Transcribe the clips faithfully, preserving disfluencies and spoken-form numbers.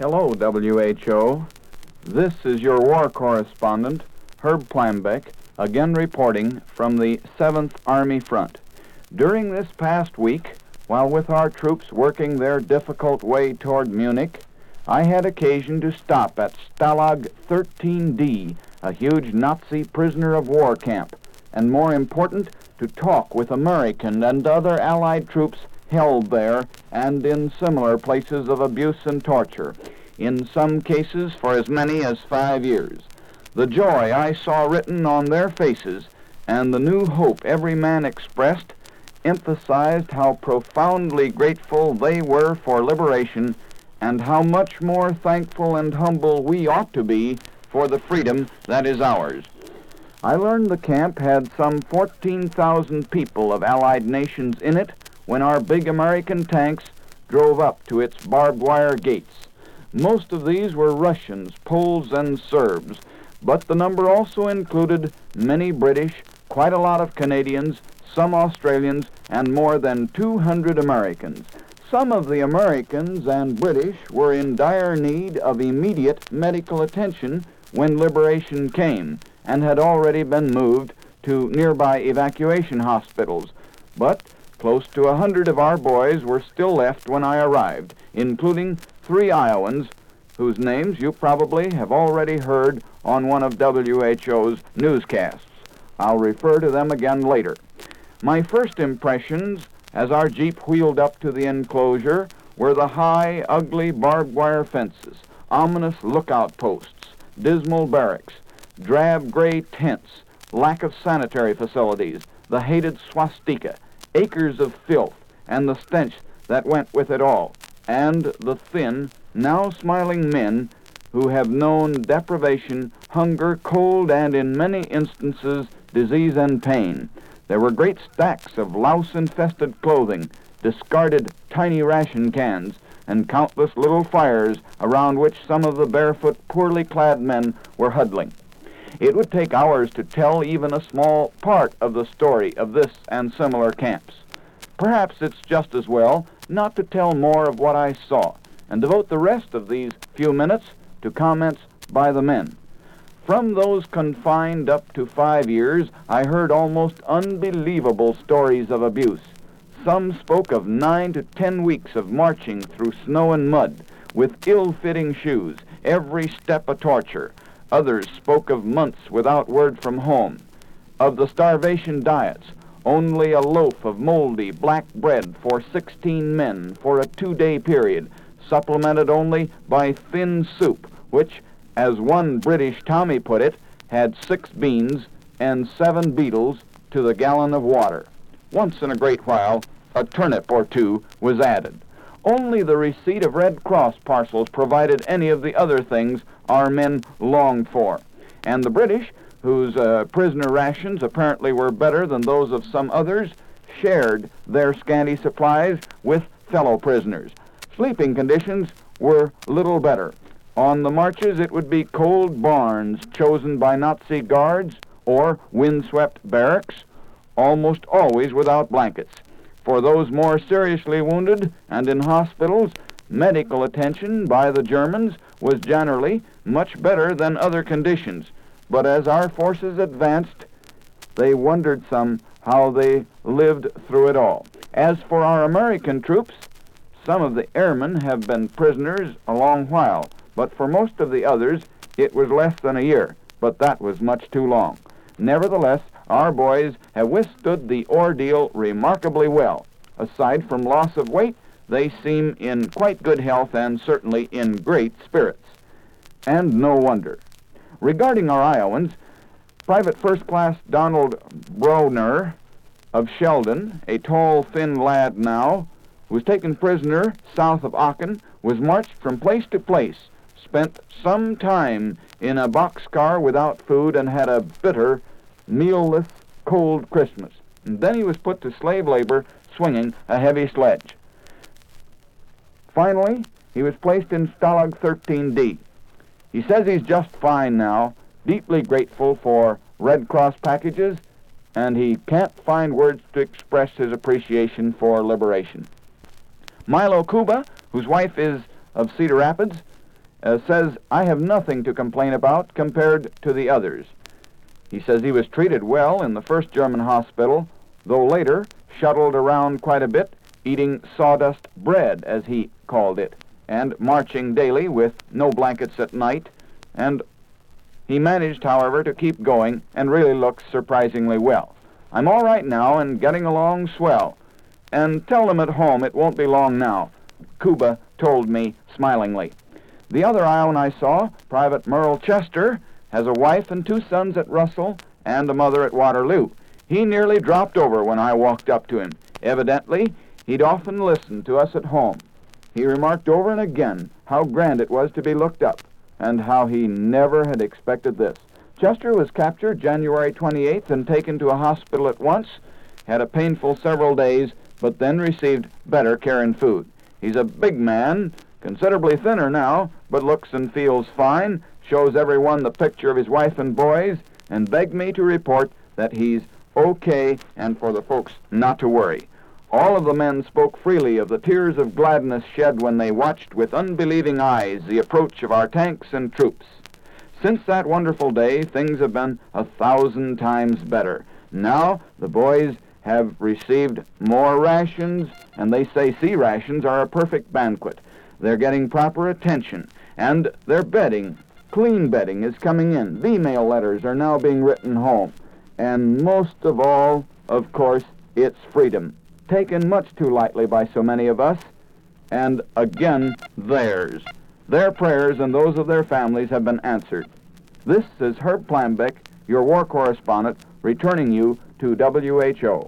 Hello, W H O. This is your war correspondent, Herb Plambeck, again reporting from the seventh Army Front. During this past week, while with our troops working their difficult way toward Munich, I had occasion to stop at Stalag thirteen D, a huge Nazi prisoner of war camp, and more important, to talk with American and other Allied troops held there and in similar places of abuse and torture, in some cases for as many as five years. The joy I saw written on their faces and the new hope every man expressed emphasized how profoundly grateful they were for liberation and how much more thankful and humble we ought to be for the freedom that is ours. I learned the camp had some fourteen thousand people of Allied nations in it when our big American tanks drove up to its barbed wire gates. Most of these were Russians, Poles, and Serbs, but the number also included many British, quite a lot of Canadians, some Australians, and more than two hundred Americans. Some of the Americans and British were in dire need of immediate medical attention when liberation came and had already been moved to nearby evacuation hospitals, but close to a hundred of our boys were still left when I arrived, including three Iowans whose names you probably have already heard on one of W H O's newscasts. I'll refer to them again later. My first impressions as our Jeep wheeled up to the enclosure were the high, ugly barbed wire fences, ominous lookout posts, dismal barracks, drab gray tents, lack of sanitary facilities, the hated swastika, acres of filth, and the stench that went with it all, and the thin, now smiling men who have known deprivation, hunger, cold, and in many instances, disease and pain. There were great stacks of louse-infested clothing, discarded tiny ration cans, and countless little fires around which some of the barefoot, poorly clad men were huddling. It would take hours to tell even a small part of the story of this and similar camps. Perhaps it's just as well not to tell more of what I saw and devote the rest of these few minutes to comments by the men. From those confined up to five years, I heard almost unbelievable stories of abuse. Some spoke of nine to ten weeks of marching through snow and mud with ill-fitting shoes, every step a torture. Others spoke of months without word from home, of the starvation diets, only a loaf of moldy black bread for sixteen men for a two-day period, supplemented only by thin soup, which, as one British Tommy put it, had six beans and seven beetles to the gallon of water. Once in a great while, a turnip or two was added. Only the receipt of Red Cross parcels provided any of the other things our men longed for. And the British, whose uh, prisoner rations apparently were better than those of some others, shared their scanty supplies with fellow prisoners. Sleeping conditions were little better. On the marches, it would be cold barns chosen by Nazi guards or windswept barracks, almost always without blankets. For those more seriously wounded and in hospitals, medical attention by the Germans was generally much better than other conditions. But as our forces advanced, they wondered some how they lived through it all. As for our American troops, some of the airmen have been prisoners a long while, but for most of the others, it was less than a year, but that was much too long. Nevertheless, our boys have withstood the ordeal remarkably well. Aside from loss of weight, they seem in quite good health and certainly in great spirits. And no wonder. Regarding our Iowans, Private First Class Donald Broner of Sheldon, a tall, thin lad now, who was taken prisoner south of Aachen, was marched from place to place, spent some time in a boxcar without food, and had a bitter, meal-less, cold Christmas. And then he was put to slave labor swinging a heavy sledge. Finally, he was placed in Stalag thirteen D. He says he's just fine now, deeply grateful for Red Cross packages, and he can't find words to express his appreciation for liberation. Milo Kuba, whose wife is of Cedar Rapids, uh, says, I have nothing to complain about compared to the others. He says he was treated well in the first German hospital, though later shuttled around quite a bit, eating sawdust bread, as he called it, and marching daily with no blankets at night, and he managed, however, to keep going and really looks surprisingly well. I'm all right now and getting along swell. And tell them at home it won't be long now, Cuba told me smilingly. The other Iowan I saw, Private Merle Chester, has a wife and two sons at Russell and a mother at Waterloo. He nearly dropped over when I walked up to him. Evidently, he'd often listened to us at home. He remarked over and again how grand it was to be looked up, and how he never had expected this. Chester was captured January twenty-eighth and taken to a hospital at once, had a painful several days, but then received better care and food. He's a big man, considerably thinner now, but looks and feels fine, shows everyone the picture of his wife and boys, and begged me to report that he's okay and for the folks not to worry. All of the men spoke freely of the tears of gladness shed when they watched with unbelieving eyes the approach of our tanks and troops. Since that wonderful day, things have been a thousand times better. Now the boys have received more rations, and they say C rations are a perfect banquet. They're getting proper attention, and their bedding, clean bedding, is coming in. B-mail letters are now being written home. And most of all, of course, it's freedom, taken much too lightly by so many of us, and again, theirs. Their prayers and those of their families have been answered. This is Herb Plambeck, your war correspondent, returning you to W H O.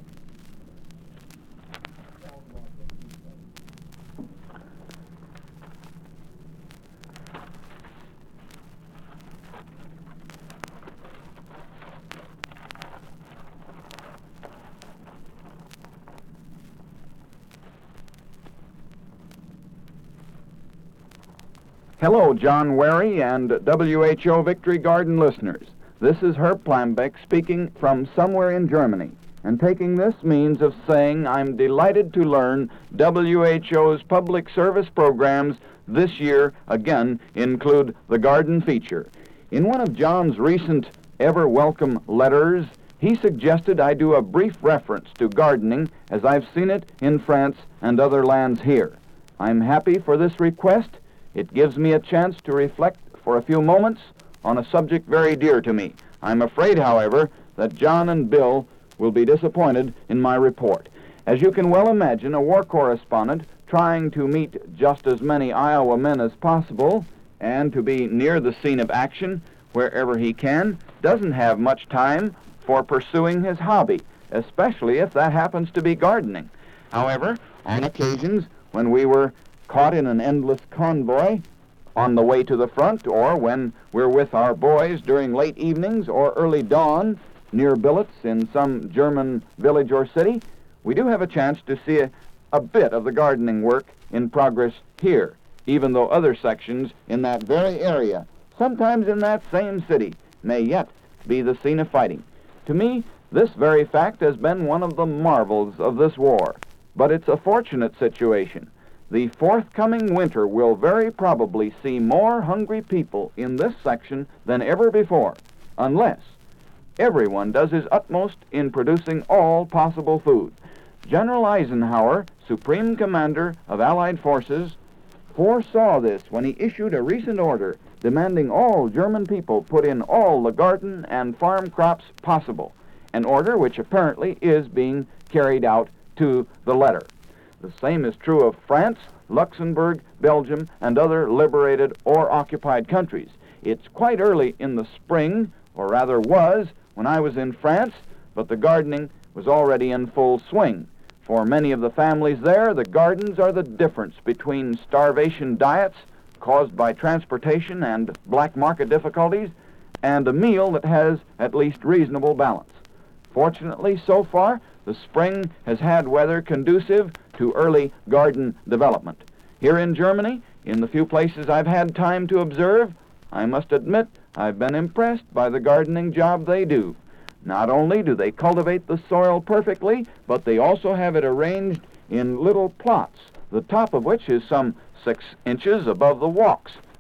Hello, John Wary and W H O Victory Garden listeners. This is Herb Plambeck speaking from somewhere in Germany, and taking this means of saying I'm delighted to learn W H O's public service programs this year again include the garden feature. In one of John's recent ever-welcome letters, he suggested I do a brief reference to gardening as I've seen it in France and other lands here. I'm happy for this request. It gives me a chance to reflect for a few moments on a subject very dear to me. I'm afraid, however, that John and Bill will be disappointed in my report. As you can well imagine, a war correspondent trying to meet just as many Iowa men as possible and to be near the scene of action wherever he can doesn't have much time for pursuing his hobby, especially if that happens to be gardening. However, on occasions when we were caught in an endless convoy on the way to the front, or when we're with our boys during late evenings or early dawn near billets in some German village or city, we do have a chance to see a, a bit of the gardening work in progress here, even though other sections in that very area, sometimes in that same city, may yet be the scene of fighting. To me, this very fact has been one of the marvels of this war, but it's a fortunate situation. The forthcoming winter will very probably see more hungry people in this section than ever before, unless everyone does his utmost in producing all possible food. General Eisenhower, Supreme Commander of Allied Forces, foresaw this when he issued a recent order demanding all German people put in all the garden and farm crops possible, an order which apparently is being carried out to the letter. The same is true of France, Luxembourg, Belgium, and other liberated or occupied countries. It's quite early in the spring, or rather was, when I was in France, but the gardening was already in full swing. For many of the families there, the gardens are the difference between starvation diets caused by transportation and black market difficulties and a meal that has at least reasonable balance. Fortunately, so far, the spring has had weather conducive to early garden development. Here in Germany, in the few places I've had time to observe, I must admit I've been impressed by the gardening job they do. Not only do they cultivate the soil perfectly, but they also have it arranged in little plots, the top of which is some six inches above the walks.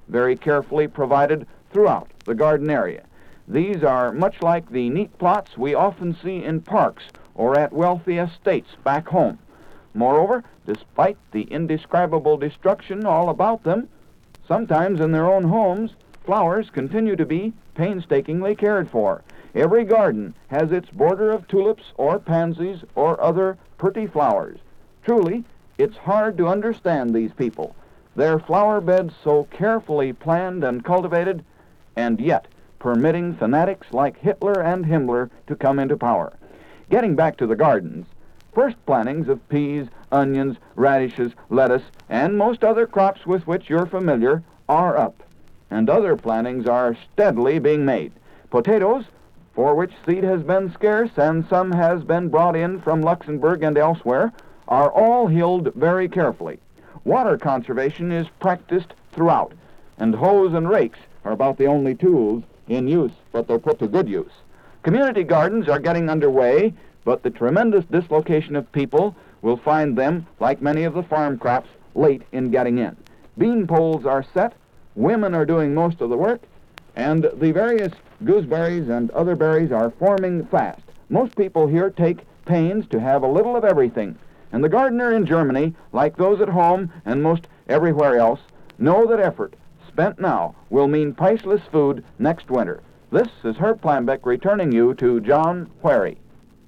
very carefully provided throughout the garden area. These are much like the neat plots we often see in parks or at wealthy estates back home. Moreover, despite the indescribable destruction all about them, sometimes in their own homes, flowers continue to be painstakingly cared for. Every garden has its border of tulips or pansies or other pretty flowers. Truly, it's hard to understand these people, their flower beds so carefully planned and cultivated, and yet permitting fanatics like Hitler and Himmler to come into power. Getting back to the gardens, first plantings of peas, onions, radishes, lettuce, and most other crops with which you're familiar are up, and other plantings are steadily being made. Potatoes, for which seed has been scarce and some has been brought in from Luxembourg and elsewhere, are all hilled very carefully. Water conservation is practiced throughout, and hoes and rakes are about the only tools in use, but they're put to good use. Community gardens are getting underway, but the tremendous dislocation of people will find them, like many of the farm crops, late in getting in. Bean poles are set, women are doing most of the work, and the various gooseberries and other berries are forming fast. Most people here take pains to have a little of everything, and the gardener in Germany, like those at home and most everywhere else, know that effort spent now will mean priceless food next winter. This is Herb Planbeck returning you to John Wherry.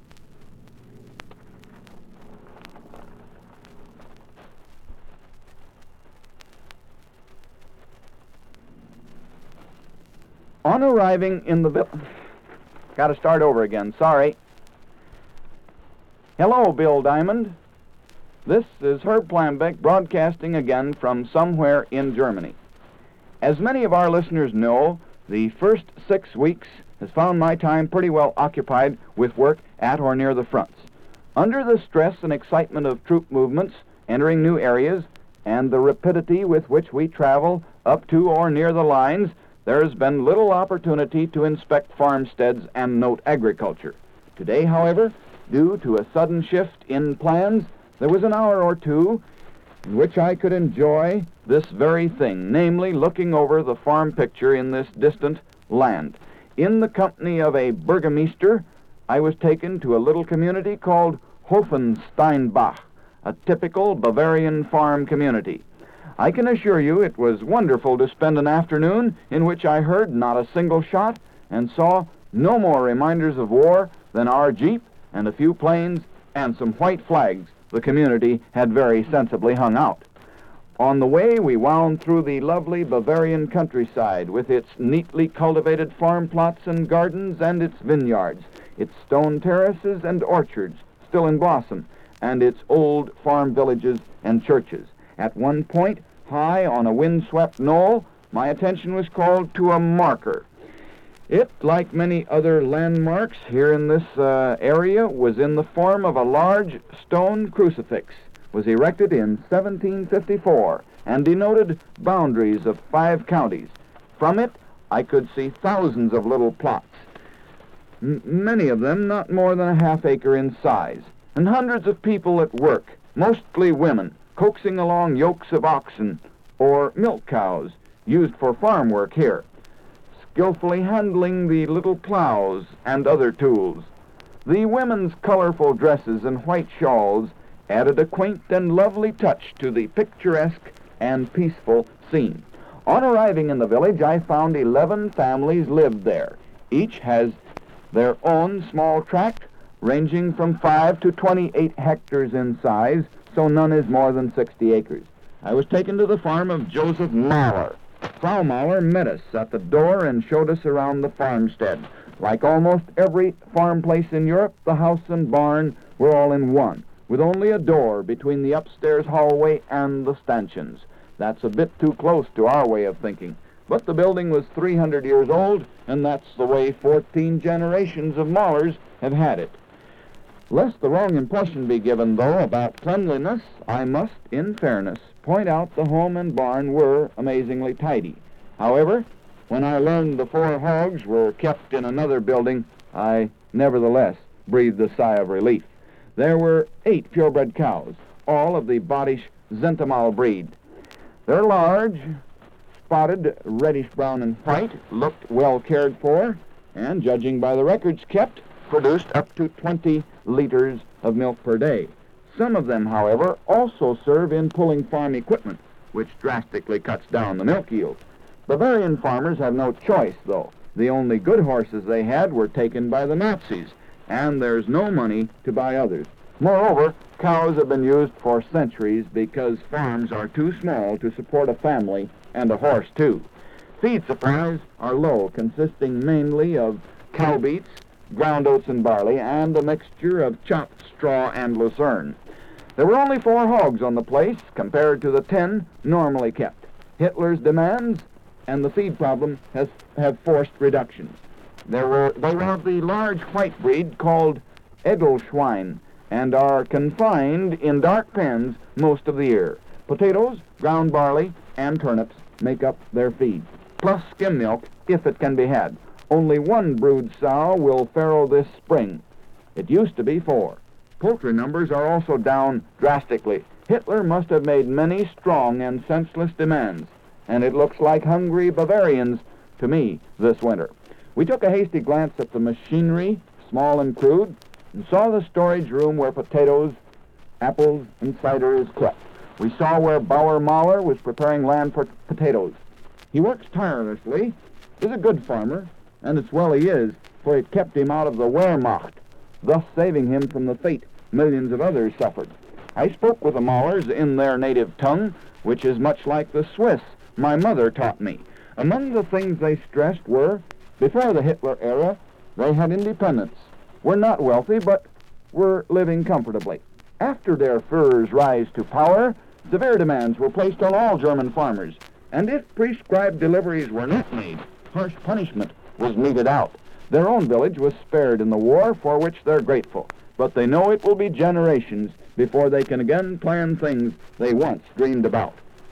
On arriving in the village... Got to start over again, sorry. Hello, Bill Diamond. This is Herb Planbeck broadcasting again from somewhere in Germany. As many of our listeners know, the first six weeks has found my time pretty well occupied with work at or near the fronts. Under the stress and excitement of troop movements, entering new areas, and the rapidity with which we travel up to or near the lines, there has been little opportunity to inspect farmsteads and note agriculture. Today, however, due to a sudden shift in plans, there was an hour or two in which I could enjoy this very thing, namely looking over the farm picture in this distant land. In the company of a burgomaster, I was taken to a little community called Hofensteinbach, a typical Bavarian farm community. I can assure you it was wonderful to spend an afternoon in which I heard not a single shot and saw no more reminders of war than our Jeep and a few planes and some white flags the community had very sensibly hung out. On the way, we wound through the lovely Bavarian countryside with its neatly cultivated farm plots and gardens and its vineyards, its stone terraces and orchards still in blossom, and its old farm villages and churches. At one point, high on a windswept knoll, my attention was called to a marker. It, like many other landmarks here in this uh, area, was in the form of a large stone crucifix, was erected in seventeen fifty-four, and denoted boundaries of five counties. From it, I could see thousands of little plots, m- many of them not more than a half acre in size, and hundreds of people at work, mostly women, coaxing along yokes of oxen or milk cows used for farm work here, skillfully handling the little plows and other tools. The women's colorful dresses and white shawls added a quaint and lovely touch to the picturesque and peaceful scene. On arriving in the village, I found eleven families lived there. Each has their own small tract, ranging from five to twenty-eight hectares in size, so none is more than sixty acres. I was taken to the farm of Joseph Mahler. Frau Mahler met us at the door and showed us around the farmstead. Like almost every farm place in Europe, the house and barn were all in one, with only a door between the upstairs hallway and the stanchions. That's a bit too close to our way of thinking. But the building was three hundred years old, and that's the way fourteen generations of Mahlers have had it. Lest the wrong impression be given, though, about cleanliness, I must, in fairness, point out the home and barn were amazingly tidy. However, when I learned the four hogs were kept in another building, I nevertheless breathed a sigh of relief. There were eight purebred cows, all of the Badisch Zentemal breed. They're large, spotted, reddish-brown and white, looked well cared for, and, judging by the records kept, produced up to twenty liters of milk per day. Some of them, however, also serve in pulling farm equipment, which drastically cuts down the milk yield. Bavarian farmers have no choice, though. The only good horses they had were taken by the Nazis, and there's no money to buy others. Moreover, cows have been used for centuries because farms are too small to support a family and a horse, too. Feed supplies are low, consisting mainly of cow beets, ground oats and barley, and a mixture of chopped straw and lucerne. There were only four hogs on the place compared to the ten normally kept. Hitler's demands and the feed problem has have forced reductions. There were, they were of the large white breed called Edelschwein and are confined in dark pens most of the year. Potatoes, ground barley, and turnips make up their feed, plus skim milk if it can be had. Only one brood sow will farrow this spring. It used to be four. Poultry numbers are also down drastically. Hitler must have made many strong and senseless demands, and it looks like hungry Bavarians to me this winter. We took a hasty glance at the machinery, small and crude, and saw the storage room where potatoes, apples, and cider is kept. We saw where Bauer Mauer was preparing land for potatoes. He works tirelessly, is a good farmer, and it's well he is, for it kept him out of the Wehrmacht, thus saving him from the fate millions of others suffered. I spoke with the Mauers in their native tongue, which is much like the Swiss my mother taught me. Among the things they stressed were, before the Hitler era, they had independence, were not wealthy, but were living comfortably. After their Führer's rise to power, severe demands were placed on all German farmers, and if prescribed deliveries were not made, harsh punishment was meted out. Their own village was spared in the war, for which they're grateful, but they know it will be generations before they can again plan things they once dreamed about.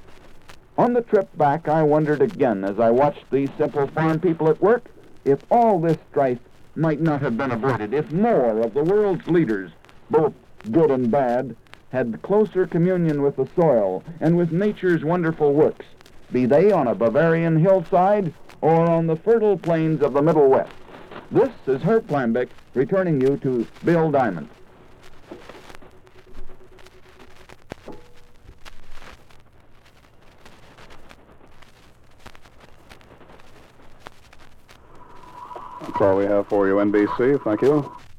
On the trip back, I wondered again, as I watched these simple farm people at work, if all this strife might not have been avoided, if more of the world's leaders, both good and bad, had closer communion with the soil and with nature's wonderful works, be they on a Bavarian hillside or on the fertile plains of the Middle West. This is Herb Plambeck returning you to Bill Diamond. That's all we have for you, N B C. Thank you.